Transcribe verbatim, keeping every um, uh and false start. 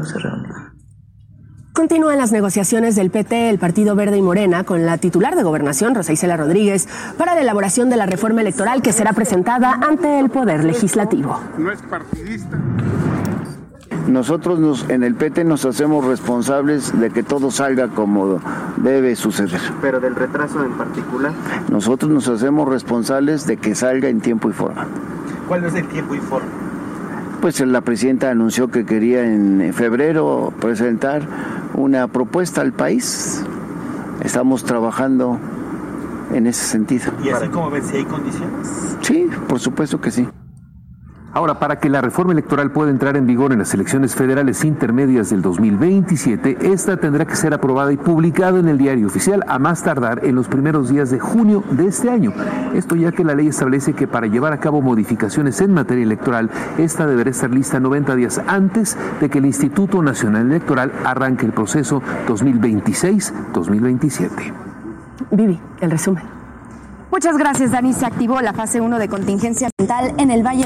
se reúna. Continúan las negociaciones del P T, el Partido Verde y Morena con la titular de Gobernación, Rosa Isela Rodríguez, para la elaboración de la reforma electoral que será presentada ante el Poder Legislativo. No es partidista. Nosotros nos, en el P T nos hacemos responsables de que todo salga como debe suceder. ¿Pero del retraso en particular? Nosotros nos hacemos responsables de que salga en tiempo y forma. ¿Cuál es el tiempo y forma? Pues la presidenta anunció que quería en febrero presentar una propuesta al país. Estamos trabajando en ese sentido. ¿Y así como ven, si hay condiciones? Sí, por supuesto que sí. Ahora, para que la reforma electoral pueda entrar en vigor en las elecciones federales intermedias del dos mil veintisiete, esta tendrá que ser aprobada y publicada en el Diario Oficial a más tardar en los primeros días de junio de este año. Esto ya que la ley establece que para llevar a cabo modificaciones en materia electoral, esta deberá estar lista noventa días antes de que el Instituto Nacional Electoral arranque el proceso dos mil veintiséis dos mil veintisiete. Vivi, el resumen. Muchas gracias, Dani. Se activó la fase uno de contingencia ambiental en el Valle